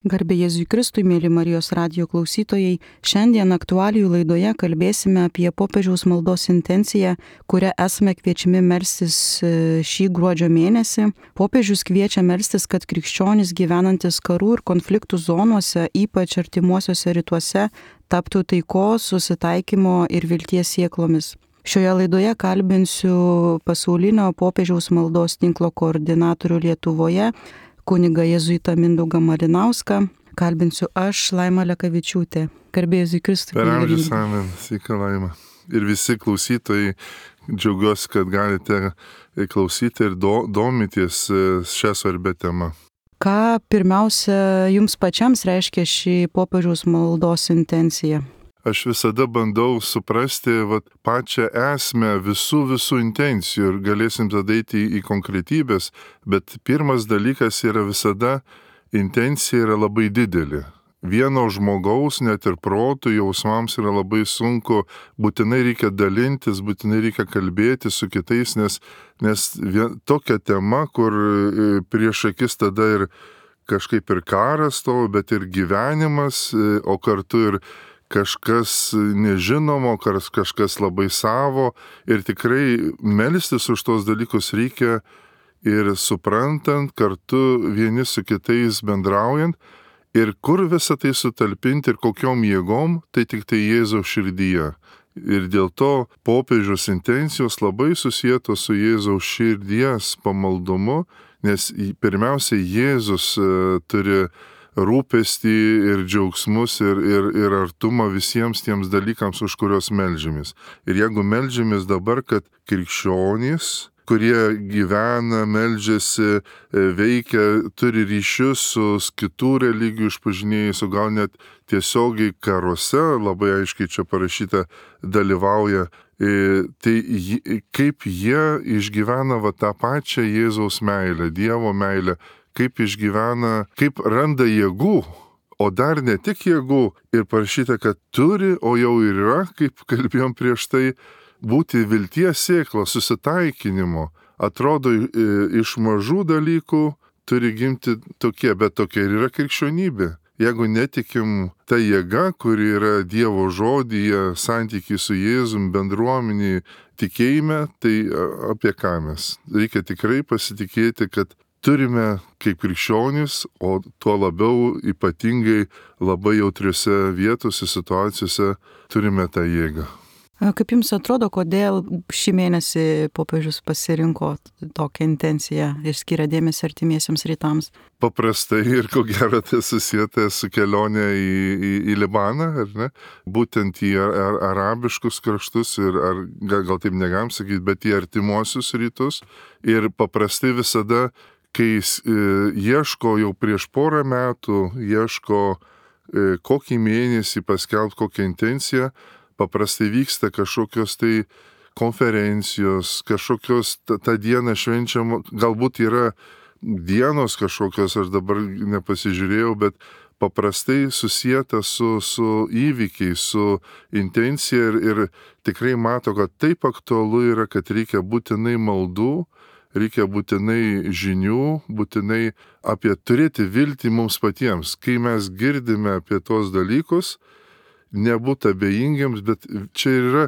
Garbė Jėzui Kristui, mėly Marijos radijo klausytojai, šiandien aktualijų laidoje kalbėsime apie popiežiaus maldos intenciją, kurią esame kviečiami melstis šį gruodžio mėnesį. Popiežius kviečia melstis, kad krikščionys gyvenantis karų ir konfliktų zonuose, ypač artimuosiuose rytuose, taptų taikos, susitaikymo ir vilties sėklomis. Šioje laidoje kalbinsiu pasaulinio popiežiaus maldos tinklo koordinatorių Lietuvoje, kunigą jėzuitą Mindaugą Malinauską. Kalbinsiu aš, Laima Lekavičiūtė. Garbė Jėzui Kristui. Per amžius amen. Sveika, Laima. Ir visi klausytojai, džiaugiuosi, kad galite klausyti ir domities šią svarbę temą. Ką pirmiausia jums pačiams reiškia šį popiežiaus maldos intencija? Aš visada bandau suprasti pačią esmę visų intencijų ir galėsim tada eiti į konkretybės, bet pirmas dalykas yra visada, intencija yra labai didelė. Vieno žmogaus, net ir protų jausmams yra labai sunku, būtinai reikia dalintis, būtinai reikia kalbėti su kitais, nes tokia tema, kur prieš akis tada ir kažkaip ir karas to, bet ir gyvenimas, o kartu ir kažkas nežinomo, kažkas labai savo ir tikrai melstis už tos dalykus reikia ir suprantant, kartu vieni su kitais bendraujant ir kur visą tai sutalpinti ir kokiom jėgom, tai tik tai Jėzaus širdyje. Ir dėl to popiežiaus intencijos labai susietos su Jėzaus širdies pamaldumu, nes pirmiausia Jėzus turi rūpestį ir džiaugsmus ir artumą visiems tiems dalykams, už kuriuos meldžiamės. Ir jeigu meldžiamės dabar, kad krikščionys, kurie gyvena, meldžiasi, veikia, turi ryšius su kitų religijų išpažinėjais, o gal net tiesiogiai karuose, labai aiškiai čia parašyta, dalyvauja, tai kaip jie išgyvena tą pačią Jėzaus meilę, Dievo meilę, kaip išgyvena, kaip randa jėgų, o dar ne tik jėgų, ir parašyta, kad turi, o jau ir yra, kaip kalbėjom prieš tai, būti vilties sėkla, susitaikinimo. Atrodo, iš mažų dalykų turi gimti tokie, bet tokia ir yra krikščionybė. Jeigu netikim ta jėga, kuri yra Dievo žodyje, santykiai su Jėzum, bendruomeniai, tikėjime, tai apie ką mes? Reikia tikrai pasitikėti, kad turime kaip krikščionys, o tuo labiau ypatingai labai jautriose vietose, situacijose turime tą jėgą. Kaip jums atrodo, kodėl šį mėnesį popiežius pasirinko tokią intenciją ir skiria dėmesį artimiesiems rytams? Paprastai ir ko gero tai susieta su kelionė į Libaną, ar ne? Būtent į arabiškus kraštus ir gal taip negalim sakyti, bet į artimuosius rytus. Ir paprastai visada kai ieško jau prieš porą metų, ieško kokį mėnesį paskelbti kokią intenciją, paprastai vyksta kažkokios tai konferencijos, kažkokios tą dieną švenčiamo, galbūt yra dienos kažkokios, aš dabar nepasižiūrėjau, bet paprastai susieta su įvykiais, su intencija ir tikrai mato, kad taip aktualu yra, kad reikia būtinai maldų, reikia būtinai žinių, būtinai turėti viltį mums patiems. Kai mes girdime apie tos dalykus, nebūti abejingiams, bet čia yra,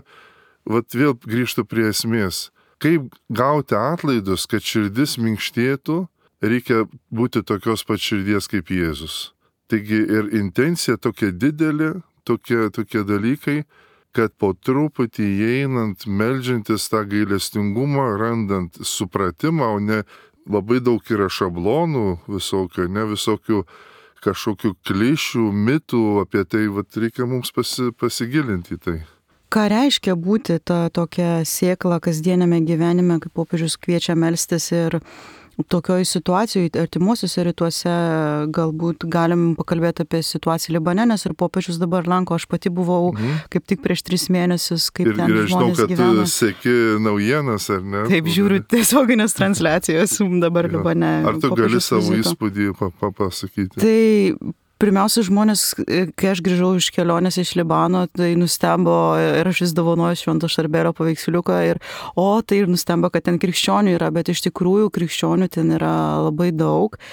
vėl grįžtu prie esmės. Kaip gauti atlaidus, kad širdis minkštėtų, reikia būti tokios pat širdies kaip Jėzus. Taigi ir intencija tokia didelė, tokie dalykai, kad po truputį įeinant, meldžiantis tą gailestingumą, randant supratimą, o ne labai daug yra šablonų visokio, ne visokių kažkokių klišių, mitų apie tai, reikia mums pasigilinti į tai. Ką reiškia būti ta tokia sėkla kasdienėme gyvenime, kaip popiežius kviečia melstis ir tokioj situacijoje, artimuosiuose rytuose, galbūt galim pakalbėti apie situaciją Libane, nes ir popiežius dabar lanko, aš pati buvau kaip tik prieš 3 mėnesius, kaip ten žmonės gyvena. Ir žinau, kad tu seki naujienas, ar ne? Taip, žiūriu tiesioginės transliacijos dabar Libane. Ar tu gali savo įspūdį pasakyti? Tai pirmiausia, žmonės, kai aš grįžau iš kelionės iš Libano, tai nustembo ir aš vis dovanoju Švento Šarbelio paveiksliuką tai ir nustembo, kad ten krikščionių yra, bet iš tikrųjų krikščionių ten yra labai daug.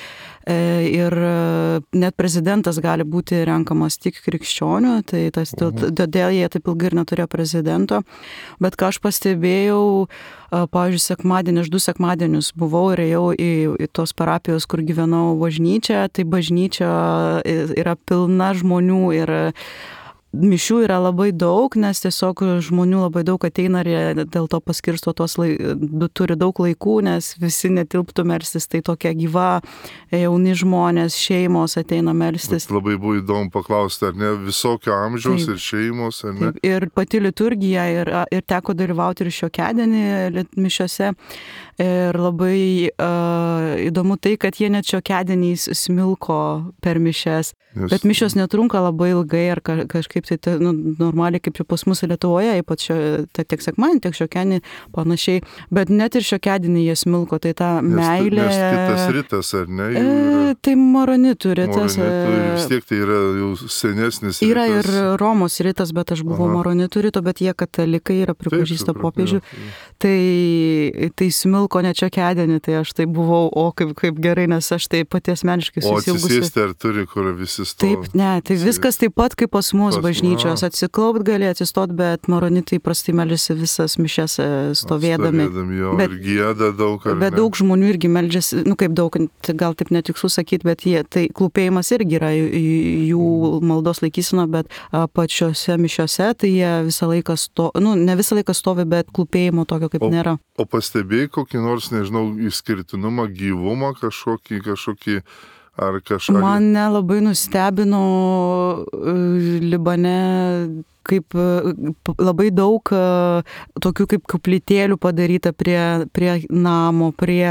ir net prezidentas gali būti renkamas tik krikščionių, tai todėl jie taip ilgai ir neturėjo prezidento. Bet ką aš pastebėjau, pavyzdžiui, sekmadienį, aš 2 sekmadienius buvau ir ėjau į tos parapijos, kur gyvenau, bažnyčią, tai bažnyčia yra pilna žmonių ir mišių yra labai daug, nes tiesiog žmonių labai daug ateina ir dėl to paskirsto turi daug laikų, nes visi netilptų melstis, tai tokia gyva, jauni žmonės, šeimos ateina melstis. Bet labai buvo įdomu paklausti, ar ne, visokio amžiaus ir šeimos, ar ne? Taip, ir pati liturgija, ir teko dalyvauti ir šiokiadienį mišiose. Ir labai įdomu tai, kad jie net šiokiadieniais smilko per mišias. Bet mišios netrunka labai ilgai, ar kažkaip tai normaliai kaip ir pas mus Lietuvoje, ypač tiek sekmadienį, tiek šiokiadienį panašiai. Bet net ir šiokiadienį jie smilko, tai ta meilė. Nes kitas rytas, ar ne? Tai maronitų rytas. Vis tiek tai yra jau senesnis rytas. Yra ir Romos rytas, bet aš buvau maronitų ryto, bet jie katalikai yra pripažįsta popiežių. Tai smilko net šiokiadienį, tai aš tai buvau, kaip gerai, nes aš tai pati asmeniškai susilgusi. O atsisėsti ar turi, kur visi stovi? Taip, ne, tai viskas taip pat kaip pas mus bažnyčios. Atsiklaupt gali atsistot, bet maronitai prastai meldžiasi visas mišias stovėdami. Ir gieda daug. Bet daug žmonių irgi meldžiasi, kaip daug, gal taip netikslu sakyti, bet tai klūpėjimas irgi yra jų maldos laikysena, bet pačiose mišiose tai jie visą laiką ne visą laiką stovi, bet klūpėjimo tokio kaip nėra. O pastebėjai kokį nors, nežinau, išskirtinumą, gyvumą kažkokį ar kažką? Mane labai nustebino Libane, kaip labai daug tokių kaip koplytėlių padaryta prie namo, prie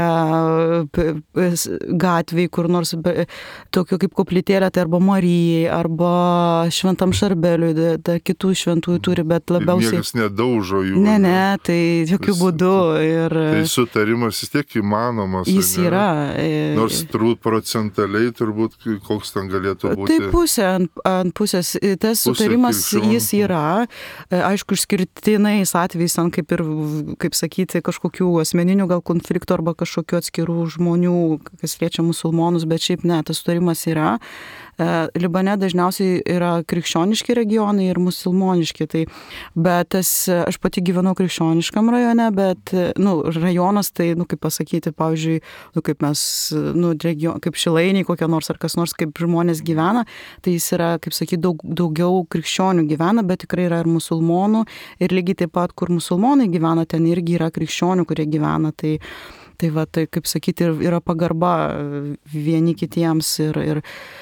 gatvėj, kur nors tokių kaip koplytėlė, tai arba Marijai, arba Šventam Šarbeliui, kitų šventųjų turi, bet labiausiai. Niekas nedaužo jų. Ne, tai jokių būdų. Tai sutarimas vis tiek įmanomas. Jis yra. Nors turbūt procentaliai, turbūt koks ten galėtų būti. Tai pusė ant pusės. Tas sutarimas jis yra. Aišku, išskirtinais atvejais, kaip sakyti, kažkokių asmeninių gal konfliktų arba kažkokių atskirų žmonių, kas liečia musulmonus, bet šiaip ne, tas sutarimas yra. Libane dažniausiai yra krikščioniški regionai ir musulmoniški, bet aš pati gyvenau krikščioniškam rajone, bet rajonas tai, kaip pasakyti, pavyzdžiui, kaip mes, kaip Šilainiai kokie nors ar kas nors, kaip žmonės gyvena, tai jis yra, kaip sakyti, daugiau krikščionių gyvena, bet tikrai yra ir musulmonų ir lygiai taip pat, kur musulmonai gyvena, ten irgi yra krikščionių, kurie gyvena, tai kaip sakyti, yra pagarba vieni kitiems ir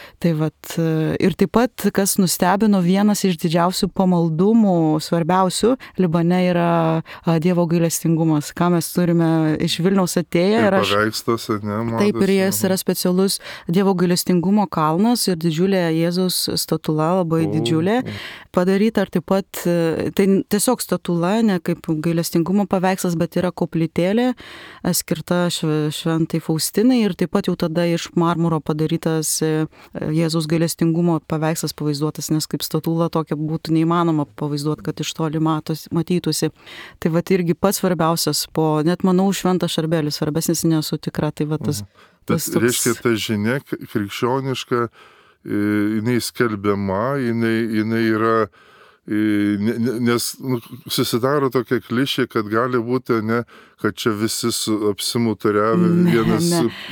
taip pat, kas nustebino, vienas iš didžiausių pamaldumų, svarbiausių Libane yra Dievo gailestingumas, ką mes turime iš Vilniaus atėję. Ir paveikslas, ne? Taip, ir jis yra specialus Dievo gailestingumo kalnas ir didžiulė Jėzaus statula, labai didžiulė, padaryta, ar taip pat, tai tiesiog statula, ne kaip gailestingumo paveikslas, bet yra koplytėlė skirta šventai Faustinai ir taip pat jau tada iš marmuro padarytas Jėzaus gailestingumo paveikslas pavaizduotas, nes kaip statula tokia būtų neįmanoma pavaizduoti, kad iš toli matytųsi. Tai irgi pats svarbiausias, net manau Šventas Šarbelis, svarbesnis nesu tikra. Tai tas toks... Reiškia, ta žinia krikščioniška, jinai skelbiama, jinai yra, nes susidaro tokia klišė, kad gali būti, kad čia visi apsimuturiavę, vienas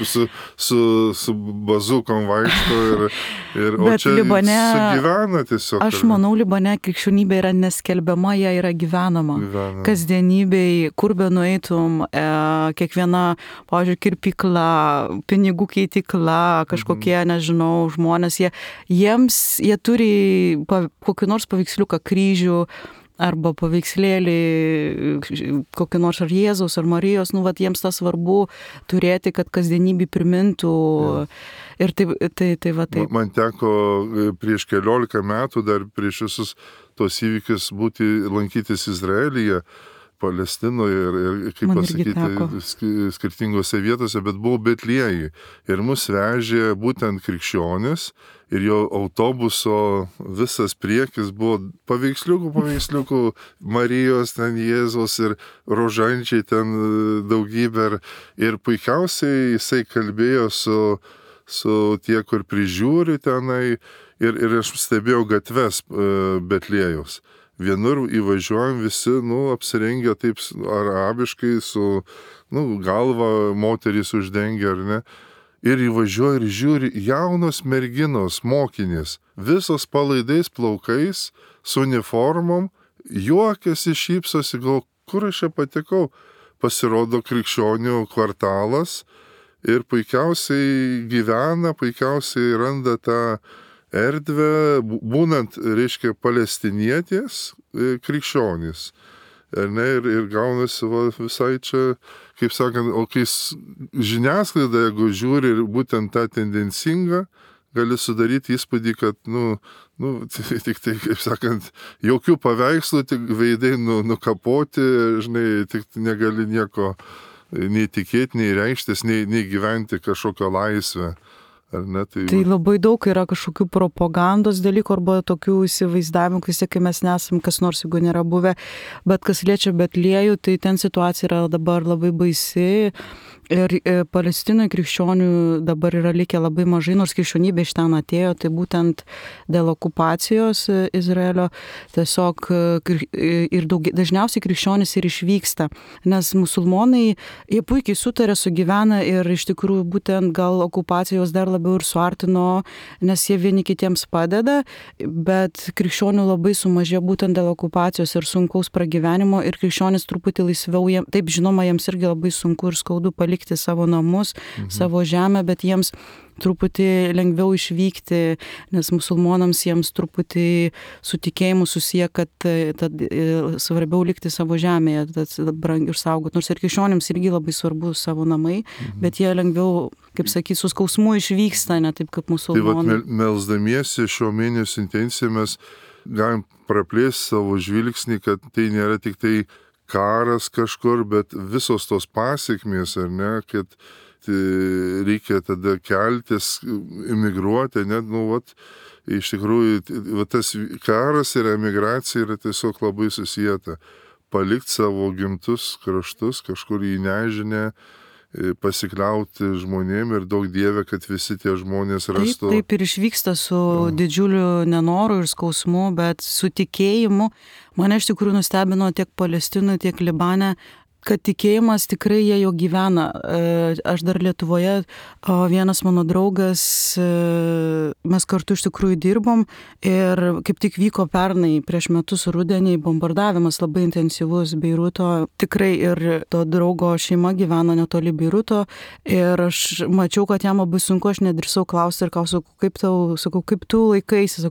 su bazukom vaikšto o čia Libane, sugyvena tiesiog. Aš manau, Libane krikščionybė yra neskelbiama, ją yra gyvenama. Kasdienybėj, kur be nueitum, kiekviena, pavyzdžiui, kirpykla, pinigų keitikla, kažkokie, nežinau, žmonės, jie turi kokį nors paveiksliuką, kryžių, arba paveikslėlį, kokį nors ar Jėzaus, ar Marijos, jiems tas svarbu turėti, kad kasdienybė primintų. Ir taip. Man teko prieš 14 metų, dar prieš visus tos įvykius lankytis Izraelyje, Palestinoje ir kaip pasakyti, skirtingose vietose, bet buvau Betliejui. Ir mus vežė būtent krikščionis ir jo autobuso visas priekis buvo paveiksliukų, Marijos, ten Jėzaus ir rožančiai ten daugybė. Ir puikiausiai jisai kalbėjo su tie, kur prižiūri tenai. Ir aš stebėjau gatves Betliejaus. Vienur įvažiuojam visi, apsirengę taip arabiškai, su, galva moterys uždengia, ar ne. Ir įvažiuoja ir žiūri jaunos merginos, mokinės, visos palaidais plaukais, su uniformom, juokiasi, šypsosi, gal kur aš čia patekau. Pasirodo krikščionių kvartalas ir puikiausiai gyvena, puikiausiai randa tą erdvę, būnant, reiškia, palestinietės krikščionys. Ir gaunasi visai čia, kaip sakant, o kai žiniasklaida, jeigu žiūri ir būtent tą tendencingą, gali sudaryti įspūdį, kad, tik tai, kaip sakant, jokių paveikslų, tik veidai nukapoti, žinai, tik negali nieko nei tikėti, nei reikštis, nei gyventi kažkokią laisvę. Tai labai daug yra kažkokių propagandos dalykų arba tokių įsivaizdavimų, vis tiek, kai mes nesam kas nors, jeigu nėra buvę, bet kas liečia Betliejų, tai ten situacija yra dabar labai baisi. Ir Palestinoje krikščionių dabar yra likę labai mažai, nors krikščionybė iš ten atėjo, tai būtent dėl okupacijos Izraelio tiesiog ir dažniausiai krikščionys ir išvyksta, nes musulmonai, jie puikiai sutarė, sugyvena ir iš tikrųjų būtent gal okupacijos dar labiau ir suartino, nes jie vieni kitiems padeda, bet krikščionių labai sumažėjo būtent dėl okupacijos ir sunkaus pragyvenimo ir krikščionys truputį laisviau, taip žinoma, jiems irgi labai sunku ir skaudu palikti savo namus, savo žemę, bet jiems truputį lengviau išvykti, nes musulmonams jiems truputį su tikėjimu susiję, kad svarbiau likti savo žemėje, išsaugoti. Nors ir krikščionims irgi labai svarbu savo namai, bet jie lengviau, kaip sakyti, su skausmu išvyksta, ne taip kaip musulmonai. Tai melsdamiesi šio mėnesio intenciją mes galim praplėsti savo žvilgsnį, kad tai nėra tik tai karas kažkur, bet visos tos pasiekmės, ar ne, kad reikia tada keltis, emigruoti, net, iš tikrųjų, tas karas ir emigracija yra tiesiog labai susijęta. Palikti savo gimtus kraštus, kažkur į nežinę, pasikliauti žmonėm ir daug Dieve, kad visi tie žmonės rastų. Taip ir išvyksta su didžiuliu nenoru ir skausmu, bet su tikėjimu. Mane iš tikrųjų nustebino tiek Palestinoje, tiek Libane, kad tikėjimas tikrai jie jau gyvena. Aš dar Lietuvoje, vienas mano draugas, mes kartu iš tikrųjų dirbom ir kaip tik vyko pernai prieš metus rudenį bombardavimas labai intensyvus Beiruto. Tikrai ir to draugo šeima gyvena netoli Beiruto ir aš mačiau, kad jam labai sunku, aš nedrįsau klausti ir sakau, kaip tu laikaisi,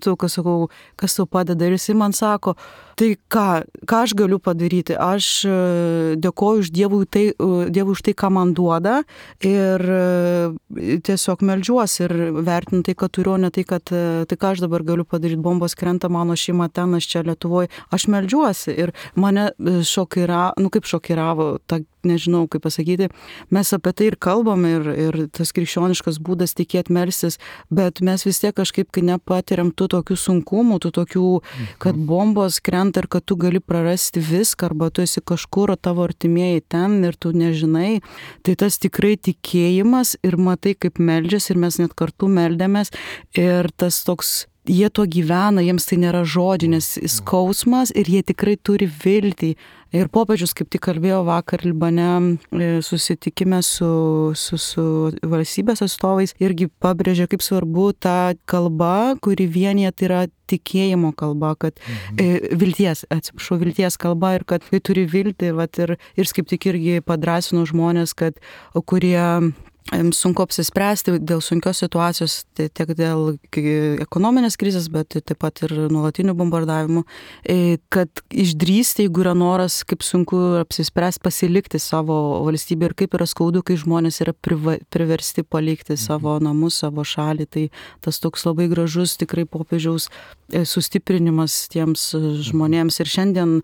kas tau padeda. Ir jisai man sako, tai ką aš galiu padaryti? Aš dėkoju už Dievui už tai, ką man duoda ir tiesiog meldžiuosi ir vertinu tai, kad turiu, ne tai, kad tai ką aš dabar galiu padaryti, bombos krenta, mano šeima ten, aš čia Lietuvoje, aš meldžiuosi ir mane šokiravo, nežinau, kaip pasakyti, mes apie tai ir kalbam ir tas krikščioniškas būdas tikėti melstis, bet mes vis tiek kažkaip, kai nepatiriam tų tokių sunkumų, tų tokių, kad bombos krenta ir kad tu gali prarasti viską, arba tu esi kažkur, tavo artimieji ten ir tu nežinai, tai tas tikrai tikėjimas ir matai, kaip meldžias ir mes net kartu meldėmės ir tas toks, jie to gyvena, jiems tai nėra žodžinis skausmas ir jie tikrai turi viltį. Ir popiežius kaip tik kalbėjo vakar Libane susitikime su valstybės atstovais, irgi pabrėžė, kaip svarbu ta kalba, kuri vienyje, tai yra tikėjimo kalba, kad vilties kalba ir kad kai turi viltį ir kaip tik irgi padrąsino žmonės, kad kurie sunku apsispręsti dėl sunkios situacijos, tiek dėl ekonominės krizės, bet taip pat ir nuolatinių bombardavimų, kad išdrįsti, jeigu yra noras, kaip sunku apsispręsti pasilikti savo valstybę ir kaip yra skaudu, kai žmonės yra priversti palikti savo namus, savo šalį. Tai tas toks labai gražus tikrai popiežiaus sustiprinimas tiems žmonėms. Ir šiandien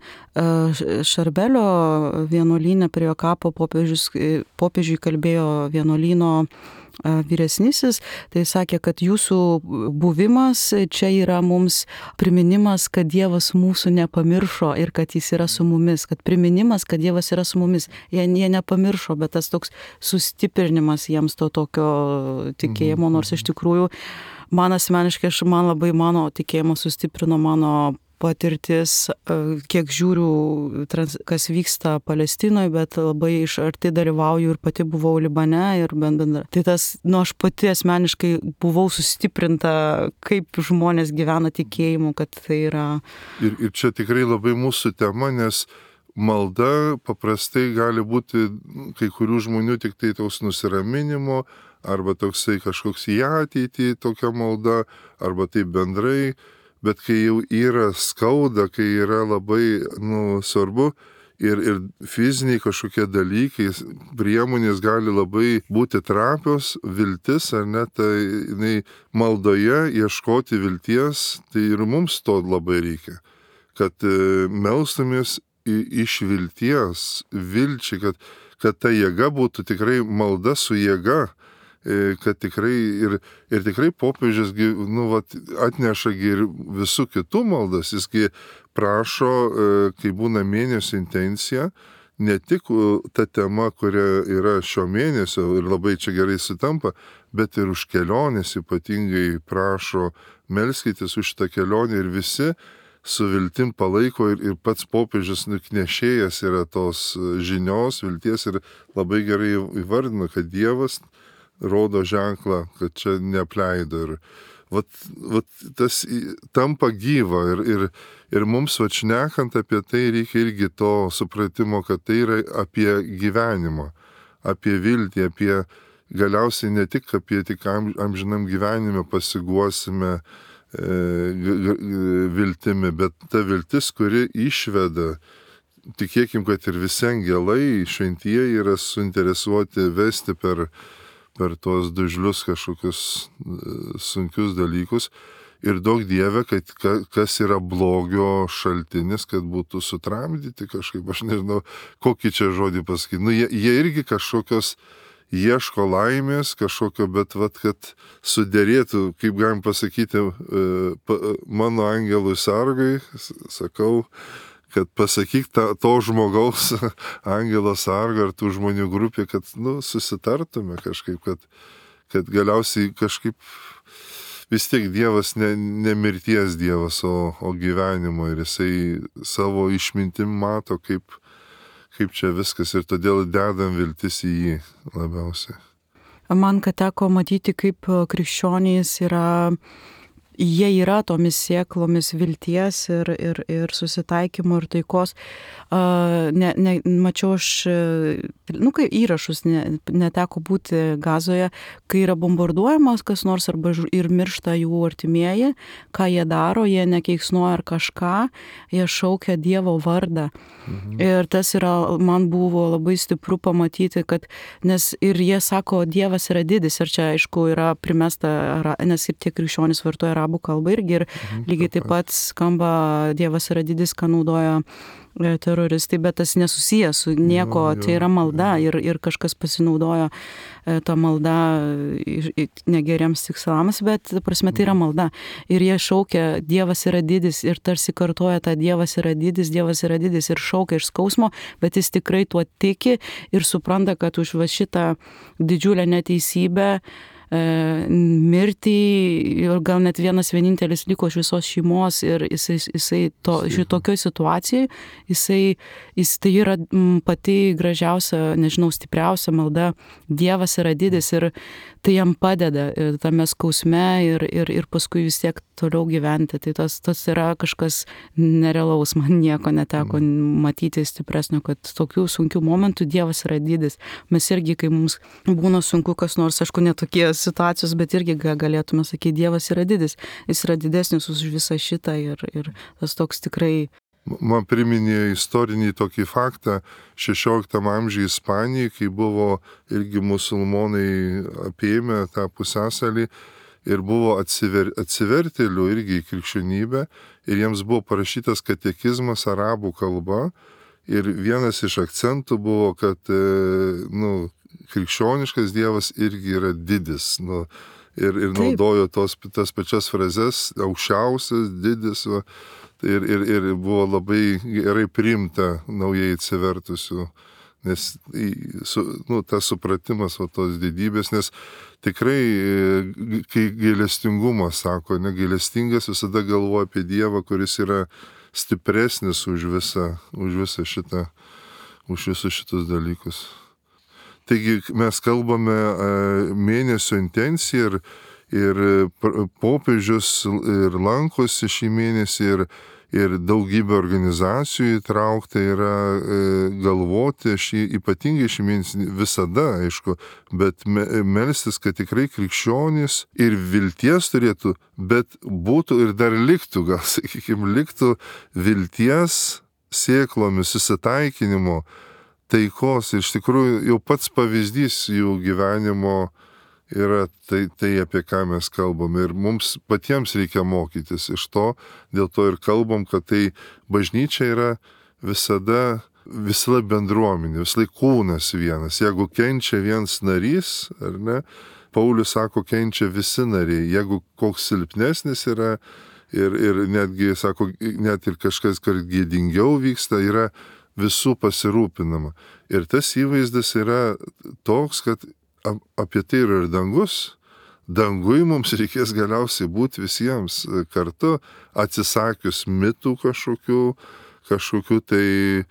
Šarbelio vienuolyne prie jo kapo popiežiui kalbėjo vienuolyno vyresnysis, tai sakė, kad jūsų buvimas čia yra mums priminimas, kad Dievas mūsų nepamiršo ir kad jis yra su mumis, kad priminimas, kad Dievas yra su mumis. Jie nepamiršo, bet tas toks sustiprinimas jiems to tokio tikėjimo, nors iš tikrųjų man asmeniškai, man labai mano tikėjimo sustiprino mano patirtis, kiek žiūriu, kas vyksta Palestinoje, bet labai iš arti dalyvauju ir pati buvau Libane ir bendra. Tai tas, aš pati asmeniškai buvau sustiprinta, kaip žmonės gyvena tikėjimu, kad tai yra. Ir čia tikrai labai mūsų tema, nes malda paprastai gali būti kai kurių žmonių tik tai toks nusiraminimo, arba toksai kažkoks į ateitį tokia malda, arba taip bendrai. Bet kai jau yra skauda, kai yra labai svarbu ir fiziniai kažkokie dalykai, priemonės gali labai būti trapios, viltis, ar net tai maldoje ieškoti vilties, tai ir mums to labai reikia. Kad melstumės iš vilties, vilčiai, kad ta jėga būtų tikrai malda su jėga. Kad tikrai ir tikrai popiežius atneša ir visų kitų maldas, jisgi prašo, kai būna mėnesio intencija, ne tik ta tema, kuria yra šio mėnesio ir labai čia gerai sutampa, bet ir už kelionės ypatingai prašo, melskitės už šitą kelionę ir visi su viltim palaiko ir pats popiežius nuknešėjas yra tos žinios, vilties ir labai gerai įvardino, kad Dievas rodo ženklą, kad čia neapleido. Ir vat tas tampa gyva ir mums šnekant apie tai reikia irgi to supratimo, kad tai yra apie gyvenimą, apie viltį, apie galiausiai ne tik apie tik amžinam gyvenime pasiguosime viltimi, bet ta viltis, kuri išveda. Tikėkim, kad ir visi angelai šventieji yra suinteresuoti vesti per tuos dužlius kažkokius sunkius dalykus ir daug Dieve, kad kas yra blogio šaltinis, kad būtų sutramdyti kažkaip, aš nežinau, kokį čia žodį pasakyti. Jie irgi kažkokios ieško laimės, kažkokio, bet kad sudėrėtų, kaip galim pasakyti, mano angelui sargai, sakau, kad pasakyk to žmogaus angelo sargo ar tų žmonių grupė, kad susitartume kažkaip, kad galiausiai kažkaip vis tiek Dievas ne mirties Dievas, o gyvenimo ir jisai savo išmintim mato, kaip čia viskas ir todėl dedam viltis į jį labiausiai. Man, kad teko matyti, kaip krikščionys jie yra tomis sėklomis vilties ir susitaikymo ir taikos. Mačiau aš, kai įrašus neteko būti Gazoje, kai yra bombarduojamas kas nors arba ir miršta jų artimieji, ką jie daro, jie nekeiksnuoja ar kažką, jie šaukia Dievo vardą. Ir tas man buvo labai stipru pamatyti, kad, nes ir jie sako, Dievas yra didis, ir čia aišku yra primesta, nes ir tie krikščionys vartoja arabų kalbą irgi, ir lygiai taip pat skamba Dievas yra didis, ką naudoja teroristai, bet tas nesusijęs su nieko, tai yra malda ir kažkas pasinaudojo tą maldą negeriems tikslams, bet prasme tai yra malda. Ir jie šaukia Dievas yra didis ir tarsi kartoja tą Dievas yra didis ir šaukia iš skausmo, bet jis tikrai tuo tiki ir supranta, kad už šitą didžiulę neteisybę mirtį ir gal net vienintelis liko iš visos šeimos ir jisai šitokioj situacijoj, jis tai yra pati gražiausia, nežinau, stipriausia malda, Dievas yra didis ir tai jam padeda tame skausme ir paskui vis tiek toliau gyventi. Tai tas yra kažkas nerealaus, man nieko neteko matyti stipresnio, kad tokių sunkių momentų Dievas yra didis. Mes irgi, kai mums būna sunku kas nors, aišku, netokie situacijos, bet irgi galėtume sakyti, Dievas yra didis. Jis yra didesnis už visą šitą ir tas toks tikrai. Man priminė istorinį tokį faktą 16 amžiuje Ispanijai, kai buvo irgi musulmonai apėmę tą pusiasalį ir buvo atsivertėlių irgi į krikščionybę ir jiems buvo parašytas katekizmas arabų kalba ir vienas iš akcentų buvo, kad krikščioniškas Dievas irgi yra didis. Nu, ir naudojo tas pačias frazes, aukščiausias, didis. Va, ir buvo labai gerai priimta naujai atsivertusių. Nes tas supratimas tos didybės, nes tikrai, kai gailestingumas sako, negailestingas visada galvoja apie Dievą, kuris yra stipresnis už visus šitus dalykus. Taigi mes kalbame mėnesio intenciją ir popiežius ir lankosi šį mėnesį ir daugybė organizacijų įtraukta yra galvoti ypatingai šį mėnesį visada, aišku, bet melstis, kad tikrai krikščionys ir vilties turėtų, bet būtų ir dar liktų, gal sakykime, liktų vilties sėklomis, susitaikinimo, taikos. Iš tikrųjų, jau pats pavyzdys jų gyvenimo yra tai, apie ką mes kalbam. Ir mums patiems reikia mokytis iš to, dėl to ir kalbam, kad tai bažnyčia yra visada bendruomenė, visai kūnas vienas. Jeigu kenčia vienas narys, ar ne, Paulius sako, kenčia visi nariai. Jeigu koks silpnesnis yra ir netgi, sako, net ir kažkas, kad gėdingiau vyksta, yra visų pasirūpinama. Ir tas įvaizdas yra toks, kad apie tai yra ir dangus. Dangui mums reikės galiausiai būti visiems kartu, atsisakius mitų kažkokių tai,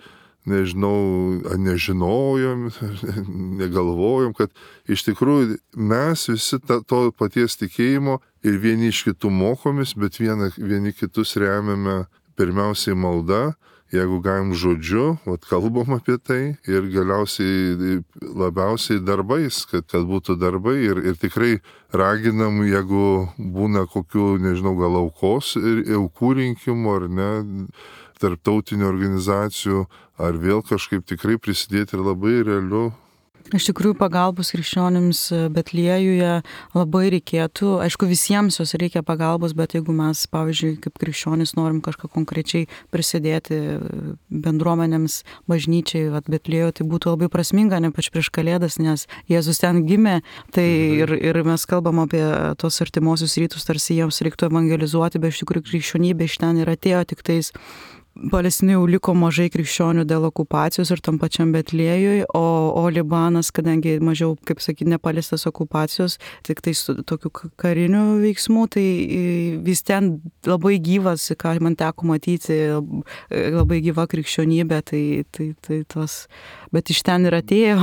nežinojom, negalvojom, kad iš tikrųjų mes visi to paties tikėjimo ir vieni iš kitų mokomės, bet vieni kitus remiame pirmiausiai malda. Jeigu galim žodžiu, kalbam apie tai ir galiausiai labiausiai darbais, kad būtų darbai ir tikrai raginam, jeigu būna kokių, gal aukos ir aukų rinkimų ar ne, tarptautinių organizacijų, ar vėl kažkaip tikrai prisidėti ir labai realiu. Iš tikrųjų, pagalbos krikščionims Betliejuje labai reikėtų. Aišku, visiems jos reikia pagalbos, bet jeigu mes, pavyzdžiui, kaip krikščionys norim kažką konkrečiai prisidėti bendruomenėms, bažnyčiai, Betliejuje, tai būtų labai prasminga, ypač prieš Kalėdas, nes Jėzus ten gimė, tai ir mes kalbam apie tos artimuosius rytus, tarsi jiems reiktų evangelizuoti, bet iš tikrųjų krikščionybė iš ten ir atėjo, tik tais Palestinai jau liko mažai krikščionių dėl okupacijos ir tam pačiam Betliejui, o Libanas, kadangi mažiau, kaip sakyti, nepaliestas okupacijos, tik tai tokių karinių veiksmų, tai vis ten labai gyvas, ką man teko matyti, labai gyva krikščionybė, tai tos, bet iš ten ir atėjo.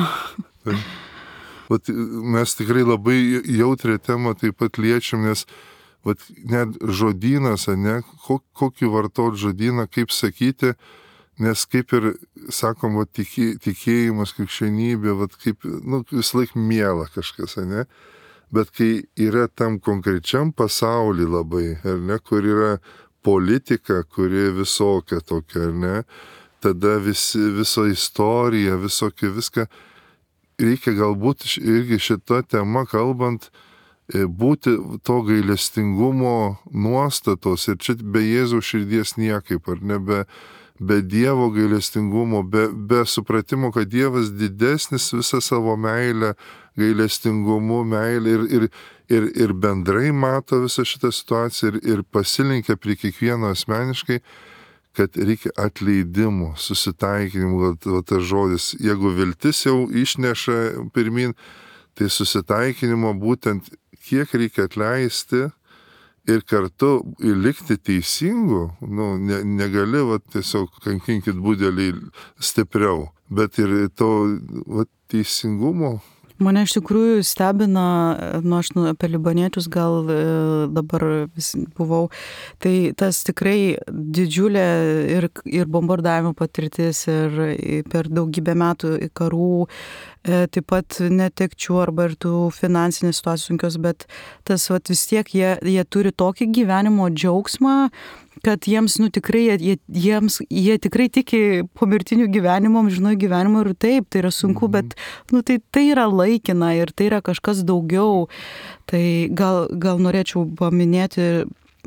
Mes tikrai labai jautrią temą taip pat liečiam, nes net žodynas, ne, kokį vartot žodyną, kaip sakyti, nes kaip ir, sakom, tikėjimas, krikščionybė, kaip, vis laik miela kažkas, ne, bet kai yra tam konkrečiam pasauly labai, ar ne, kur yra politika, kuri visokia tokia, ar ne, tada viso istorija, viską, reikia galbūt irgi šitą temą kalbant, būti to gailestingumo nuostatos ir čia be Jėzaus širdies niekaip, ar ne, be Dievo gailestingumo, be supratimo, kad Dievas didesnis visą savo meilę, gailestingumu, meilę ir bendrai mato visą šitą situaciją ir pasilinkia prie kiekvieno asmeniškai, kad reikia atleidimo, susitaikinimo, tas žodis. Jeigu viltis jau išneša pirmin, tai susitaikinimo būtent kiek reikia atleisti ir kartu likti teisingu, negali tiesiog kankinkit budelį stipriau, bet ir to teisingumo. Mane iš tikrųjų stebina, aš apie libaniečius gal dabar buvau, tai tas tikrai didžiulė ir bombardavimo patirtis ir per daugybę metų karų, taip pat netekčių arba ir tų finansinės situacijos sunkios, bet tas vis tiek jie turi tokį gyvenimo džiaugsmą, kad jiems, tikrai, jie tikrai tiki pomirtiniu gyvenimu, amžinuoju gyvenimu ir taip, tai yra sunku, bet tai yra laikina ir tai yra kažkas daugiau. Tai gal norėčiau paminėti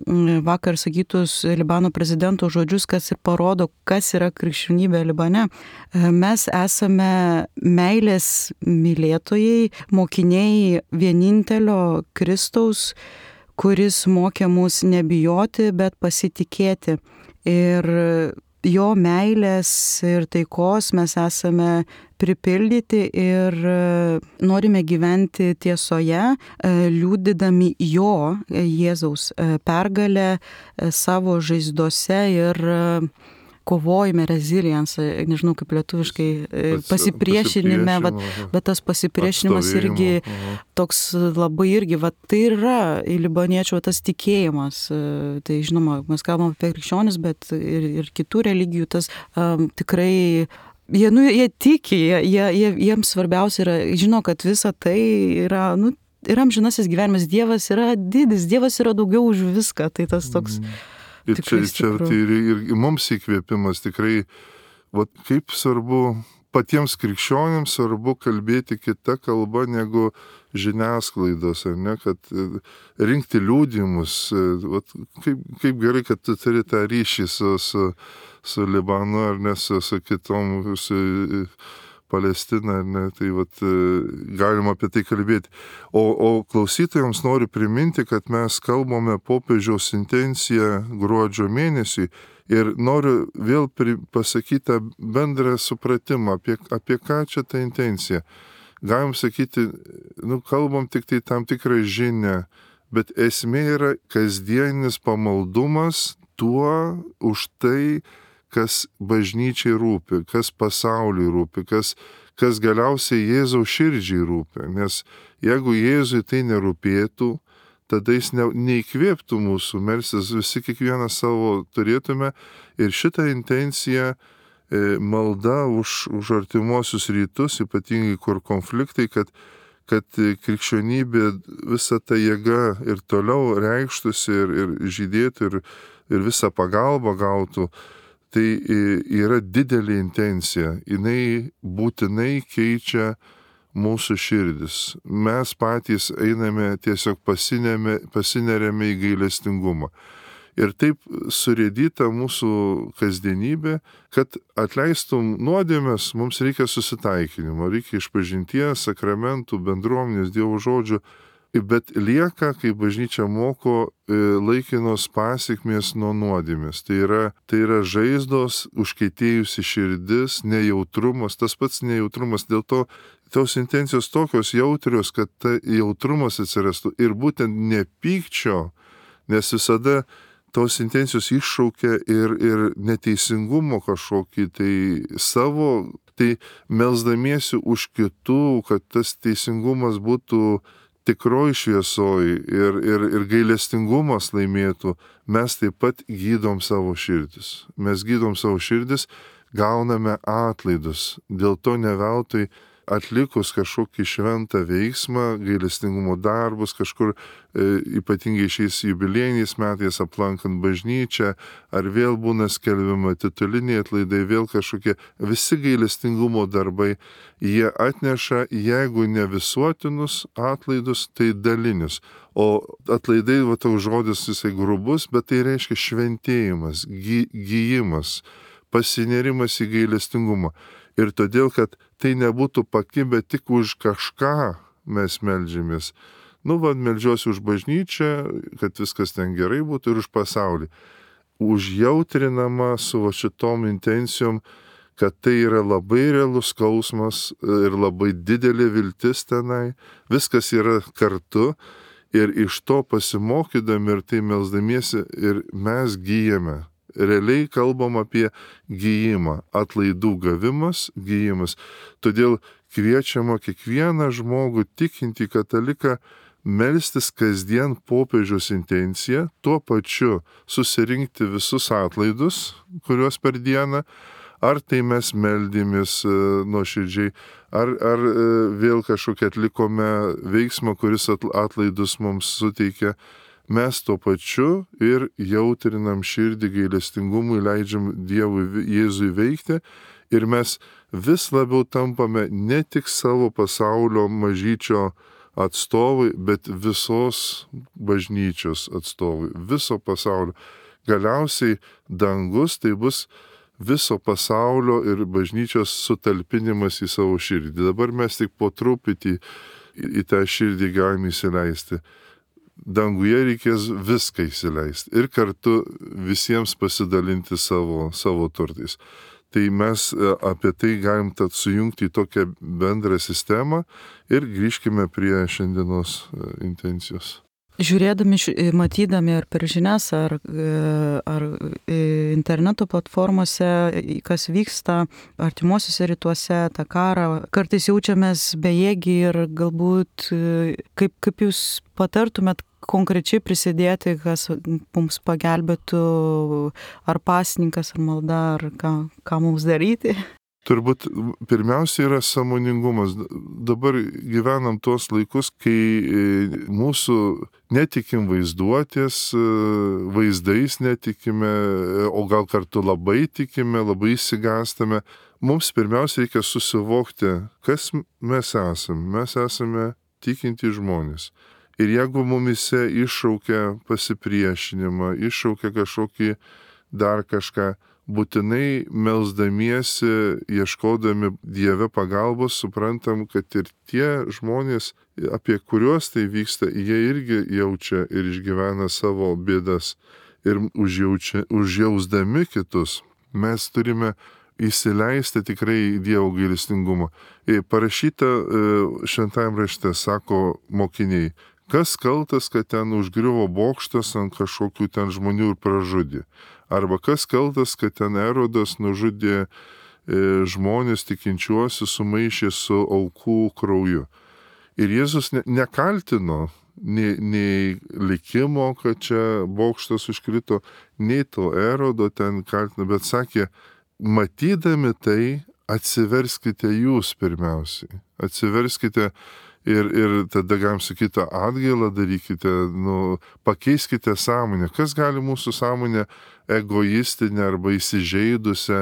vakar sakytus Libano prezidento žodžius, kas ir parodo, kas yra krikščionybė Libane. Mes esame meilės mylėtojai, mokiniai vienintelio Kristaus, kuris mokė mus nebijoti, bet pasitikėti. Ir jo meilės ir taikos mes esame pripildyti ir norime gyventi tiesoje, liudydami jo, Jėzaus pergalę savo žaizdose ir kovojime, resilience, nežinau kaip lietuviškai, pasipriešinime, bet tas pasipriešinimas irgi toks labai irgi, tai yra libaniečių tas tikėjimas. Tai žinoma, mes kalbam apie krikščionis, bet ir kitų religijų tas tikrai, jie tiki, jiems svarbiausia yra, žino, kad visa tai yra, yra amžinasis gyvenimas, Dievas yra didis, Dievas yra daugiau už viską, tai tas toks... Ir čia tai ir mums įkvėpimas tikrai, kaip svarbu, patiems krikščionims svarbu kalbėti kitą kalbą negu žiniasklaidos, ar ne, kad rinkti liudijimus, kaip gerai, kad tu turi tą ryšį su Libanu, ar ne, su kitom, su Palestina, ar ne, tai galima apie tai kalbėti. O klausytojams noriu priminti, kad mes kalbame popiežiaus intenciją gruodžio mėnesį ir noriu vėl pasakyti bendrą supratimą, apie ką čia ta intencija. Galim sakyti, kalbam tik tai tam tikrą žinią, bet esmė yra kasdienis pamaldumas tuo už tai, kas bažnyčiai rūpi, kas pasauliui rūpi, kas galiausiai Jėzaus širdžiai rūpi. Nes jeigu Jėzui tai nerūpėtų, tada jis neįkvėptų mūsų, melstis visi kiekvieną savo turėtume. Ir šitą intenciją malda už artimuosius rytus, ypatingai kur konfliktai, kad krikščionybė visą tą jėgą ir toliau reikštųsi ir žydėtų ir visą pagalbą gautų. Tai yra didelė intencija, jinai būtinai keičia mūsų širdis. Mes patys einame, tiesiog pasineriame į gailestingumą. Ir taip surėdyta mūsų kasdienybė, kad atleistum nuodėmes, mums reikia susitaikinimo, reikia išpažinties, sakramentų, bendruomenės, Dievo žodžių. Bet lieka, kai bažnyčia moko, laikinos pasekmės nuo nuodėmės. Tai yra žaizdos, užkietėjusi širdis, nejautrumas, tas pats nejautrumas. Dėl to tos intencijos tokios jautrios, kad ta jautrumas atsirastų. Ir būtent ne pykčio, nes visada tos intencijos iššaukia ir neteisingumo kažkokį tai savo, tai melsdamiesi už kitų, kad tas teisingumas būtų tikroji šviesoj ir gailestingumas laimėtų, mes taip pat gydom savo širdis. Mes gydom savo širdis, gauname atlaidus. Dėl to ne veltui atlikus kažkokį šventą veiksmą, gailestingumo darbus, kažkur ypatingai šiais jubiliejiniais metais aplankant bažnyčią, ar vėl būna skelbiama tituliniai atlaidai, vėl kažkokie visi gailestingumo darbai, jie atneša, jeigu ne visuotinus atlaidus, tai dalinius. O atlaidai, toks žodis jisai grubus, bet tai reiškia šventėjimas, gyjimas, pasinerimas į gailestingumą. Ir todėl, kad tai nebūtų pakibę tik už kažką mes meldžiamės. Meldžiuosi už bažnyčią, kad viskas ten gerai būtų ir už pasaulį. Užjautrinama su šitom intencijom, kad tai yra labai realus skausmas ir labai didelė viltis tenai. Viskas yra kartu ir iš to pasimokydami ir tai melsdamiesi ir mes gyjame. Realiai kalbam apie gijimą, atlaidų gavimas, gijimas. Todėl kviečiama kiekvieną žmogų tikintį kataliką melstis kasdien popiežiaus intenciją, tuo pačiu susirinkti visus atlaidus, kuriuos per dieną, ar tai mes meldėmės nuoširdžiai, ar vėl kažkokią atlikome veiksmą, kuris atlaidus mums suteikia. Mes tuo pačiu ir jautrinam širdį gailestingumui, leidžiam Dievui Jėzui veikti ir mes vis labiau tampame ne tik savo pasaulio mažyčio atstovai, bet visos bažnyčios atstovai, viso pasaulio. Galiausiai dangus tai bus viso pasaulio ir bažnyčios sutalpinimas į savo širdį. Dabar mes tik po truputį į tą širdį galime įsileisti. Danguje reikės viską įsileisti ir kartu visiems pasidalinti savo turtais. Tai mes apie tai galim tad sujungti į tokią bendrą sistemą ir grįžkime prie šiandienos intencijos. Žiūrėdami, matydami ar per žinias, ar interneto platformose, kas vyksta artimuosiuose rytuose, tą karą, kartais jaučiamės bejėgiai ir galbūt kaip jūs patartumėt konkrečiai prisidėti, kas mums pagelbėtų, ar pasninkas, ar malda, ar ką mums daryti? Turbūt pirmiausia yra sąmoningumas. Dabar gyvenam tuos laikus, kai mūsų netikim vaizduotės, vaizdais netikime, o gal kartu labai tikime, labai įsigąstame. Mums pirmiausia reikia susivokti, kas mes esame. Mes esame tikinti žmonės. Ir jeigu mumise iššaukia pasipriešinimą, iššaukia kažkokį dar kažką, būtinai melsdamiesi, ieškodami Dieve pagalbos, suprantam, kad ir tie žmonės, apie kuriuos tai vyksta, jie irgi jaučia ir išgyvena savo bėdas ir užjausdami kitus. Mes turime įsileisti tikrai Dievo gailestingumą. Parašyta šventajam rašte, sako mokiniai, kas kaltas, kad ten užgriuvo bokštas ant kažkokių ten žmonių ir pražudė. Arba kas kaltas, kad ten Erodas nužudė žmonės tikinčiuosius, sumaišė su aukų krauju. Ir Jėzus nekaltino nei likimo, kad čia bokštas užkrito, nei to Erodo ten kaltino, bet sakė, matydami tai, atsiverskite jūs pirmiausiai. Atsiverskite ir tada galim sakyti, atgailą darykite, pakeiskite sąmonę. Kas gali mūsų sąmonę egoistinę arba įsižeidusią,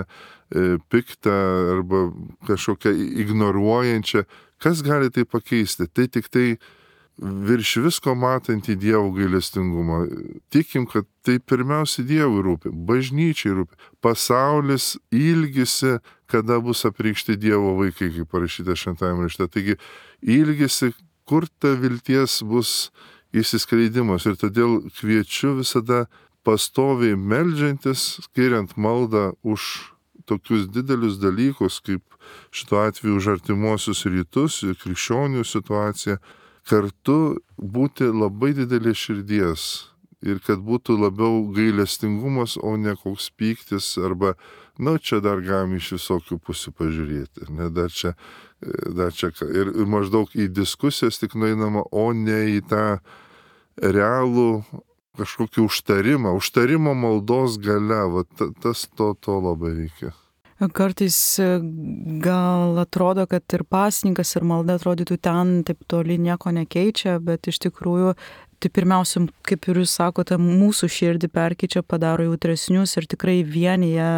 piktą arba kažkokią ignoruojančią, kas gali tai pakeisti? Tai tik tai virš visko matantį Dievo gailestingumą. Tikim, kad tai pirmiausia Dievui rūpi, bažnyčiai rūpi. Pasaulis ilgisi, kada bus apreikšti Dievo vaikai, kaip parašyta šventajame rašte. Taigi ilgisi, kur ta vilties bus įsiskleidimas. Ir todėl kviečiu visada pastoviai meldžiantis, skiriant maldą už tokius didelius dalykus, kaip šituo atveju už artimuosius rytus, krikščionių situaciją, kartu būti labai didelė širdies ir kad būtų labiau gailestingumas, o ne koks pyktis arba, čia dar galim iš visokių pusių pažiūrėti, ne, dar čia ir maždaug į diskusijas tik nueinama, o ne į tą realų kažkokį užtarimo maldos galia, tas to labai reikia. Kartais gal atrodo, kad ir pasninkas, ir malda atrodytų ten taip toli nieko nekeičia, bet iš tikrųjų tai pirmiausia, kaip ir jūs sakote, mūsų širdį perkeičia, padaro jautresnius ir tikrai vienyje.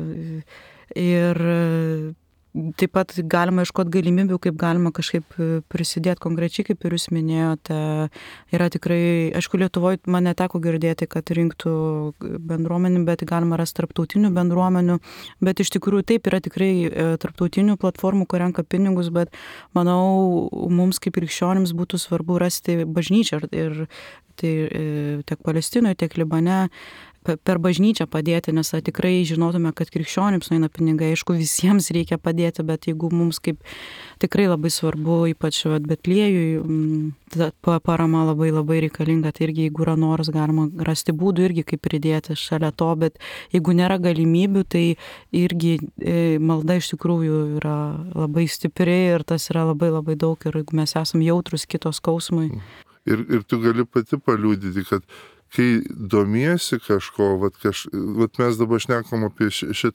Ir taip pat galima ieškoti galimybių, kaip galima kažkaip prisidėti konkrečiai, kaip ir jūs minėjote. Yra tikrai, aišku, Lietuvoje man neteko girdėti, kad rinktų bendruomenių, bet galima rasti tarptautinių bendruomenių. Bet iš tikrųjų taip yra tikrai tarptautinių platformų, kur renka pinigus, bet manau, mums kaip krikščionims būtų svarbu rasti bažnyčią. Ir tai tiek Palestinoje, tiek Libane per bažnyčią padėti, nes tikrai žinotume, kad krikščionims nueina pinigai, aišku, visiems reikia padėti, bet jeigu mums kaip tikrai labai svarbu, ypač Betliejui, parama labai labai reikalinga, tai irgi jeigu yra noras, galima rasti būdų irgi kaip pridėti šalia to, bet jeigu nėra galimybių, tai irgi malda iš tikrųjų yra labai stipri ir tas yra labai labai daug ir jeigu mes esam jautrus kito skausmui. Ir tu gali pati paliudyti, kad kai domiesi kažko, mes dabar šnekam apie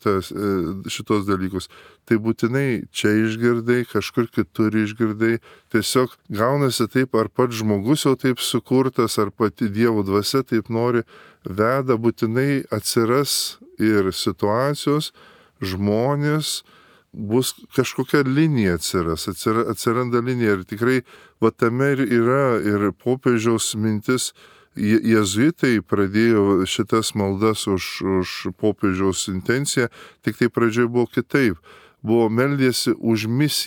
šitos dalykus, tai būtinai čia išgirdai, kažkur kitur išgirdai, tiesiog gaunasi taip, ar pats žmogus jau taip sukurtas, ar pati Dievo dvasia taip nori, veda, būtinai atsiras ir situacijos, žmonės, bus kažkokia linija atsiranda linija ir tikrai va tame ir yra ir popiežiaus mintis. Jėzuitai pradėjo šitas maldas už popiežiaus intenciją, tik tai pradžioje buvo kitaip. Buvo meldėsi už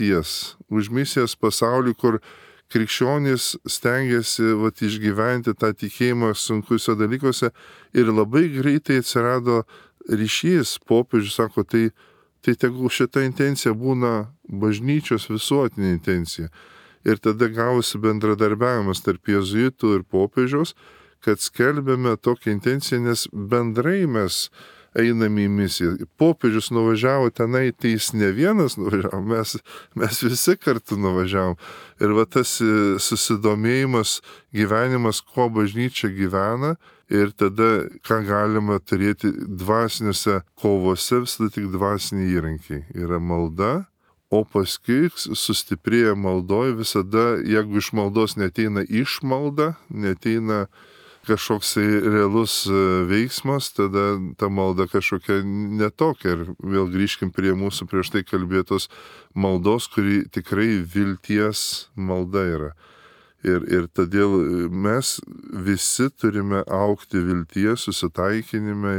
misijas pasaulį, kur krikščionys stengiasi išgyventi tą tikėjimą sunkiuose dalykuose ir labai greitai atsirado ryšys. Popiežius sako, tai tegul šita intencija būna bažnyčios visuotinė intencija. Ir tada gavosi bendradarbiavimas tarp jėzuitų ir popiežiaus, kad skelbėme tokią intenciją, nes bendrai mes einame į misiją. Popiežius nuvažiavo tenai, tai jis ne vienas nuvažiavo, mes visi kartu nuvažiavom. Ir va tas susidomėjimas, gyvenimas, kuo bažnyčia gyvena, ir tada, ką galima turėti dvasiniuose kovose, visada tik dvasiniai įrankiai. Yra malda. O paskui sustiprėję maldoj visada, jeigu iš maldos neteina išmalda, neteina kažkoks realus veiksmas, tada ta malda kažkokia netokia. Ir vėl grįžkim prie mūsų prieš tai kalbėtos maldos, kuri tikrai vilties malda yra. Ir todėl mes visi turime augti vilties, susitaikinime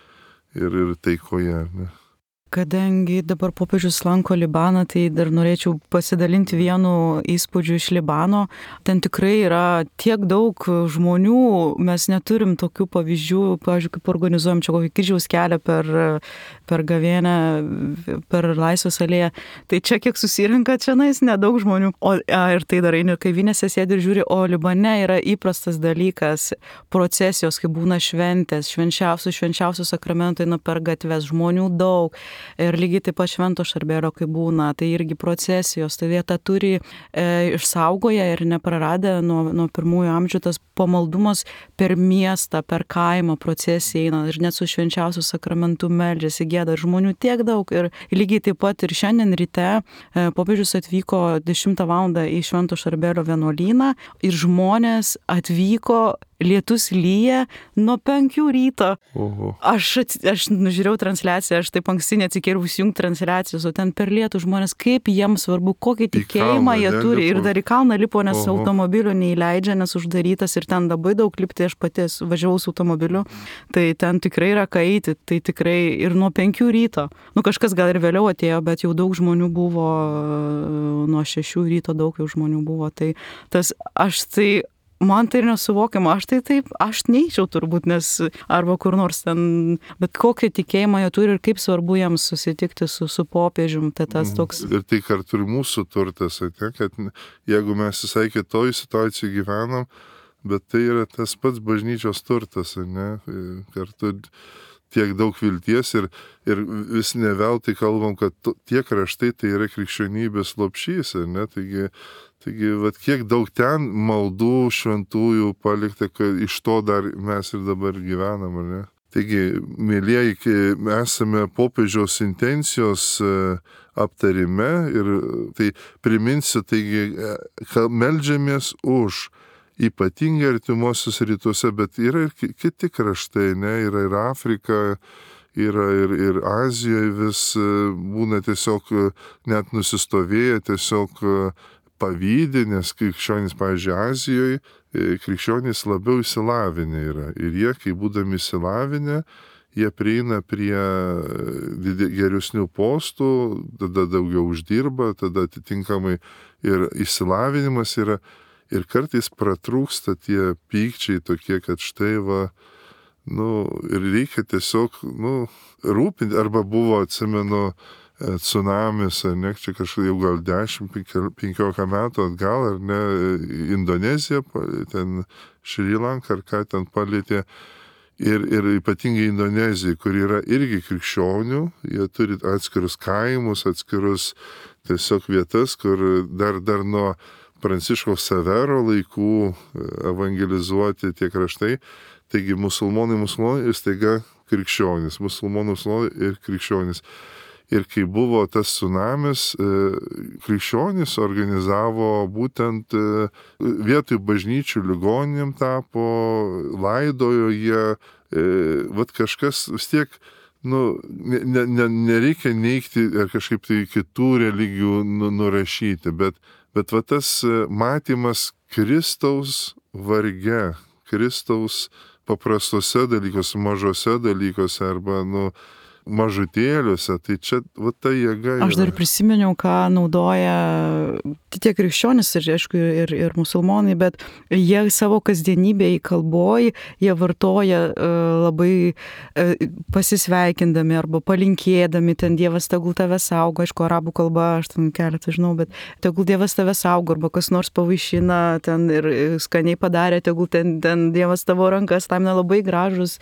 ir taikoje. Ne? Kadangi dabar popiežius lanko Libaną, tai dar norėčiau pasidalinti vienu įspūdžiu iš Libano. Ten tikrai yra tiek daug žmonių, mes neturim tokių pavyzdžių, pavyzdžiui, kaip organizuojam čia kokį kryžiaus kelią per gavėnią, per Laisvės alėją. Tai čia kiek susirinka, čia nedaug žmonių. Ir tai dar eini kavinėse sėdi ir žiūri, o Libane yra įprastas dalykas, procesijos, kai būna šventės, švenčiausių sakramentų eina per gatves, žmonių daug. Ir lygiai taip pat Švento Šarbelio, kai būna, tai irgi procesijos, tai vieta turi išsaugoję ir nepraradę nuo pirmųjų amžių tas pamaldumas per miestą, per kaimą procesiją eina ir net su švenčiausiu sakramentu meldžiasi, gieda, žmonių tiek daug. Ir lygiai taip pat ir šiandien ryte popiežius atvyko 10 val. Į Švento Šarbelio vienuolyną ir žmonės atvyko, lietus lyja nuo 5 ryto. Oho. Aš nužiūrėjau transliaciją, aš taip anksti neatsikėliau įsijungti transliacijos, o ten per lietų žmonės, kaip jiems svarbu, kokį tikėjimą jie turi. Ir dar į kalną lipo, nes automobilių neįleidžia, nes uždarytas ir ten labai daug lipti, aš pati važiavau su automobiliu. Tai ten tikrai yra ką eiti, tai tikrai ir nuo 5 ryto. Kažkas gal ir vėliau atėjo, bet jau daug žmonių buvo, nuo 6 ryto daug jau žmonių buvo. Tai man tai nesuvokiama, aš neįčiau turbūt, nes arba kur nors ten, bet kokį tikėjimą jie turi ir kaip svarbu jiems susitikti su popiežium, tai tas toks. Ir tai kartu ir mūsų turtas, kad jeigu mes visai kitoj situacijai gyvenam, bet tai yra tas pats bažnyčios turtas, ne? Kartu tiek daug vilties ir vis neveltui kalbam, kad tie kraštai tai yra krikščionybės lopšys, ne? Taigi, kiek daug ten maldų šventųjų palikta, kad iš to dar mes ir dabar gyvenam, ar ne? Taigi, mėlieji, esame popiežiaus intencijos aptarime ir tai priminsiu, taigi, meldžiamės už ypatingai artimuosius rytuose, bet yra ir kiti kraštai, ne? Yra ir Afrika, yra ir Azijoje vis būna tiesiog net nusistovėję, tiesiog pavydi, nes krikščionys, pavyzdžiui, Azijoje, krikščionys labiau išsilavinę yra. Ir jie, kai būdami išsilavinę, jie prieina prie geresnių postų, tada daugiau uždirba, tada atitinkamai ir išsilavinimas yra. Ir kartais pratrūksta tie pykčiai tokie, kad štai ir reikia tiesiog, rūpinti. Arba buvo, atsimenu, tsunamis, ne, čia kažkaip jau gal 10-15 metų atgal, ar ne, Indonezija, ten Šri Lanka, ar ką ten palėtė. Ir ypatingai Indonezija, kur yra irgi krikščionių, jie turi atskirus kaimus, atskirus tiesiog vietas, kur dar nuo Pranciškaus Savero laikų evangelizuoti tie kraštai. Taigi musulmonai ir staiga krikščionys, musulmonai ir krikščionys. Ir kai buvo tas tsunamis, krikščionys organizavo būtent vietoj bažnyčių ligoninėm tapo, laidojo jie, kažkas vis tiek nereikia neigti ar kažkaip tai kitų religijų nurašyti, bet va tas matymas Kristaus varge, Kristaus paprastuose dalykuose, mažose dalykuose arba, mažutėliuose, tai čia va ta jėga yra. Aš dar prisiminiau, ką naudoja tie krikščionys ir, aišku, ir musulmonai, bet jie savo kasdienybėje kalboj, jie vartoja labai pasisveikindami arba palinkėdami, ten Dievas tegul tave saugo, aišku, arabų kalba, aš ten keletą žinau, bet tegul Dievas tave saugo, arba kas nors pavaišina ten ir skaniai padarė, tegul ten Dievas tavo rankas, tam nelabai gražus,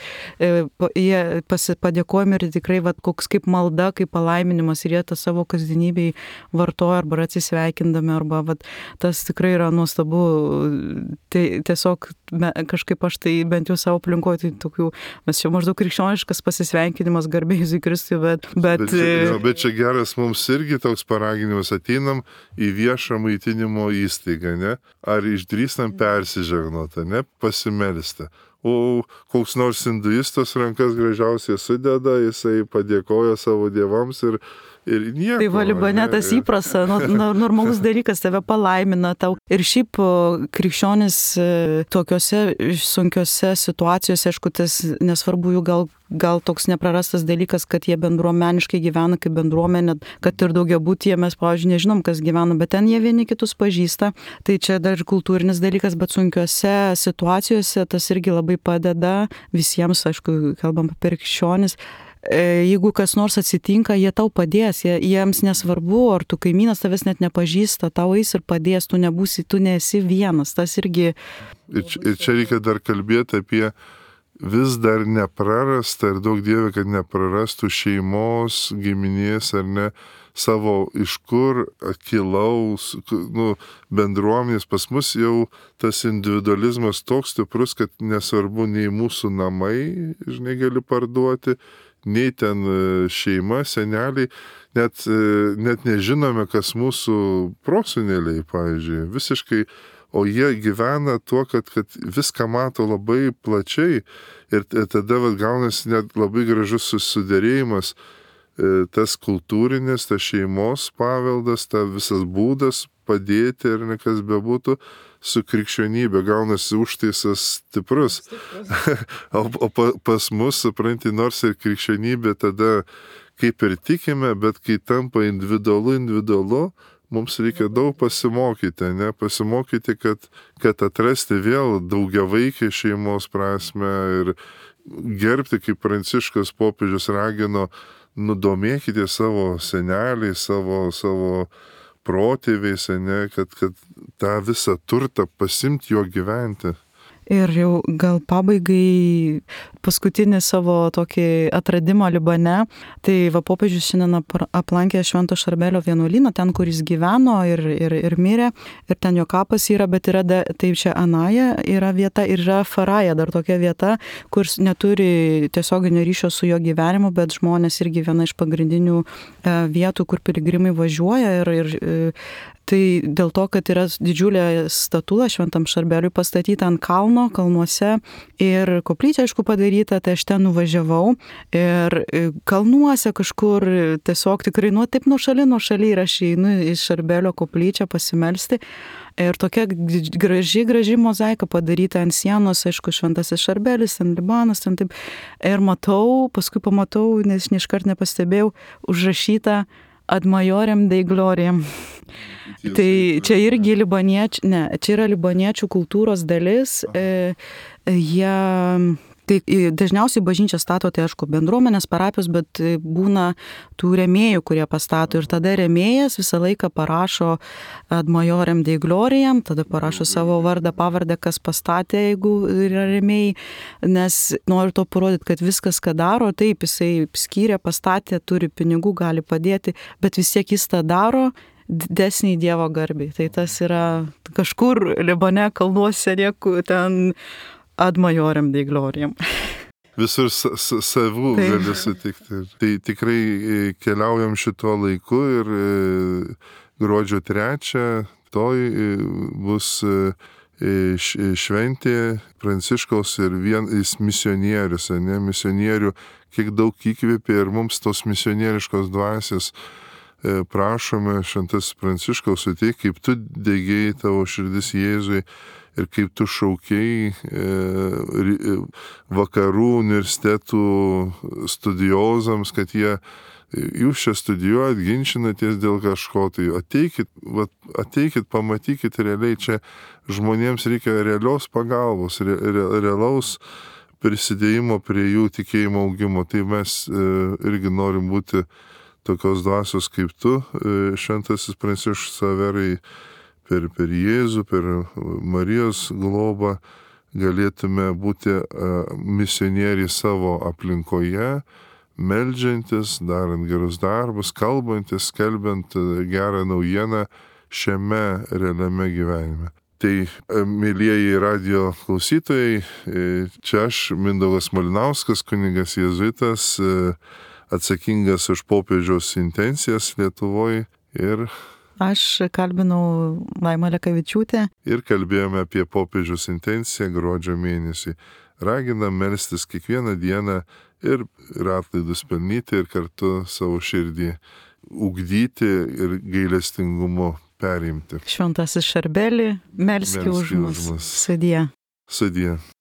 jie padėkojami ir tikrai koks kaip malda, kaip palaiminimas ir jie tą savo kasdienybėj vartoja arba atsisveikindami, arba tas tikrai yra nuostabu. Tai tiesiog kažkaip aš tai bent jau savo aplinkoje, tai tokių, mes čia maždaug krikščioniškas pasisveikinimas garbė Jėzui Kristui, bet čia geras mums irgi toks paraginimas, ateinam į viešą maitinimo įstaigą, ne? Ar išdrįstam persižegnoti, ne? Pasimelsti. O koks nors hinduistas rankas gražiausiai sudeda, jisai padėkoja savo dievams ir nieko. Tai Libane tas įprasta, normalus dalykas, tave palaimina tau. Ir šiaip krikščionis tokiose sunkiose situacijose, aišku, tas nesvarbu jų gal toks neprarastas dalykas, kad jie bendruomeniškai gyvena kaip bendruomenė, kad ir daugiabutyje mes, pavyzdžiui, nežinom, kas gyvena, bet ten jie vieni kitus pažįsta. Tai čia dar kultūrinis dalykas, bet sunkiose situacijose tas irgi labai padeda visiems, aišku, kalbam apie krikščionis. Jeigu kas nors atsitinka, jie tau padės, jiems nesvarbu, ar tu kaimynas tavęs net nepažįsta, tau eis ir padės, tu nesi vienas, tas irgi. Ir čia reikia dar kalbėti apie vis dar neprarastą ir daug Dieve, kad neprarastų šeimos, giminės ar ne, savo iš kur kilaus, bendruomenės. Pas mus jau tas individualizmas toks stiprus, kad nesvarbu nei mūsų namai, žinai, gali parduoti, nei ten šeima, seneliai, net nežinome, kas mūsų proseneliai, pavyzdžiui, visiškai, o jie gyvena tuo, kad viską mato labai plačiai ir tada gaunasi net labai gražus susiderėjimas, tas kultūrinis, tas šeimos paveldas, tas visas būdas padėti ir ne kas bebūtų, su krikščionybė gaunasi užtaisas stiprus. O pas mus, supranti, nors ir krikščionybė tada kaip ir tikime, bet kai tampa individualu, mums reikia daug pasimokyti, ne? Pasimokyti, kad atrasti vėl daugiavaikį šeimos prasme ir gerbti, kaip Pranciškus popiežius ragino, domėkite savo seneliai, savo protėviais, ne, kad tą visą turtą pasimt jo gyventi. Ir jau gal pabaigai paskutinį savo tokį atradimą Libane, tai popiežius šiandien aplankė Švento Šarbelio vienuolyną, ten, kur jis gyveno ir mirė, ir ten jo kapas yra, bet yra, tai čia Anaja yra vieta ir yra Faraja, dar tokia vieta, kur neturi tiesioginio ryšio su jo gyvenimu, bet žmonės irgi viena iš pagrindinių vietų, kur piligrimai važiuoja ir tai dėl to, kad yra didžiulė statula Šventam Šarbeliui pastatyta ant kalnuose ir koplyčia, aišku, padaryta, tai aš ten nuvažiavau ir kalnuose kažkur tiesiog tikrai, taip nuošaliai ir aš einu į Šarbelio koplyčią pasimelsti. Ir tokia graži mozaika padaryta ant sienos, aišku, Šventasis Šarbelis, ten Libanas, ten taip. Ir paskui pamatau, nes iškart nepastebėjau, užrašyta Ad Majorem Dei Gloriam. Tai čia irgi čia yra libaniečių kultūros dalis. Tai dažniausiai bažnyčią stato, tai aišku, bendruomenės, parapijos, bet būna tų rėmėjų, kurie pastato. Ir tada rėmėjas visą laiką parašo Ad Majorem Dei Gloriam, tada parašo savo vardą, pavardę, kas pastatė, jeigu yra rėmėjai. Nes noriu to parodyti, kad viskas, ką daro, taip, jisai skyrė, pastatė, turi pinigų, gali padėti, bet vis tiek jis tą daro didesnį Dievo garbei. Tai tas yra kažkur Libane, kalnuose, niekur ten Ad Majorem Dei Gloriam. Visur savų gali sutikti. Tai tikrai keliaujam šituo laiku ir gruodžio 3 bus šventė Pranciškaus ir jis misionierius, ne misionierių, kiek daug įkvėpė ir mums tos misionieriškos dvasios prašome šventas Pranciškaus suteik, kaip tu degėjai tavo širdis Jėzui ir kaip tu šaukiai vakarų universitetų studiozams, kad jūs čia studijuojat, ginčinatės dėl kažko, tai ateikit, pamatykit realiai, čia žmonėms reikia realios pagalbos, realaus prisidėjimo prie jų tikėjimo augimo. Tai mes irgi norim būti tokios dvasios kaip tu, šventasis Pranciškus Ksaverai, per Jėzų, per Marijos globą galėtume būti misionieriai savo aplinkoje, meldžiantis, darant gerus darbus, kalbantis, skelbiant gerą naujieną šiame realiame gyvenime. Tai, mėlyjeji radio klausytojai, čia aš, Mindaugas Malinauskas, kunigas jėzuitas, atsakingas už popiežiaus intencijas Lietuvoje, ir aš kalbinau Laima Lekavičiūtė. Ir kalbėjome apie popiežiaus intenciją gruodžio mėnesį. Raginam melstis kiekvieną dieną ir atlaidus pelnyti ir kartu savo širdį ugdyti ir gailestingumu perimti. Šventasis Šarbeli, melski už mus. Sudie.